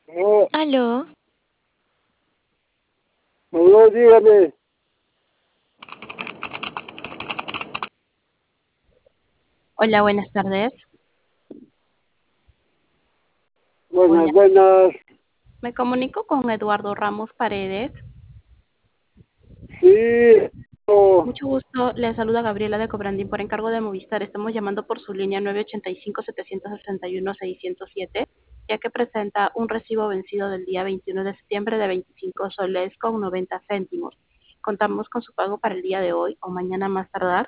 Oh, Aló, no, dígame. hola, buenas tardes. Buenas, Hola, buenas. me comunico con Eduardo Ramos Paredes. Sí, oh, Mucho gusto, le saluda Gabriela de Cobrandín por encargo de Movistar. Estamos llamando por su línea 985-761-607, ya que presenta un recibo vencido del día 21 de septiembre de 25 soles con 90 céntimos. Contamos con su pago para el día de hoy o mañana más tardar.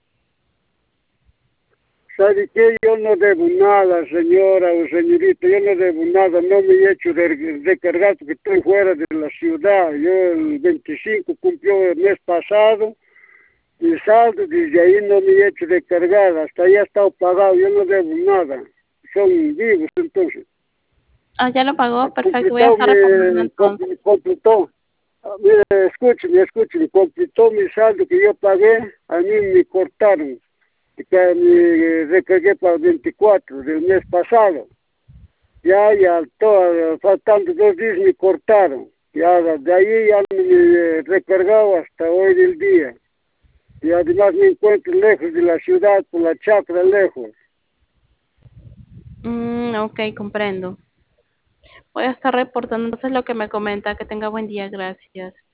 ¿sabe qué? Yo no debo nada, señora o señorita. Yo no debo nada. No me he hecho de recargar porque estoy fuera de la ciudad. Yo el 25 cumplió el mes pasado. Mi saldo desde ahí no me he hecho de cargar. Hasta ahí ha estado pagado. Yo no debo nada. Son vivos entonces. Ah, ya lo pagó, perfecto. Voy a Completó estar reportando entonces. completó. Mire, escúcheme, completó mi saldo que yo pagué, a mí me cortaron, que me recargué para el 24 del mes pasado. Ya, faltando 2 días me cortaron. Ya, de ahí ya no me he recargado hasta hoy del día. Y además me encuentro lejos de la ciudad, por la chacra lejos. Ok, comprendo. Voy a estar reportando entonces lo que me comenta. Que tenga buen día, gracias.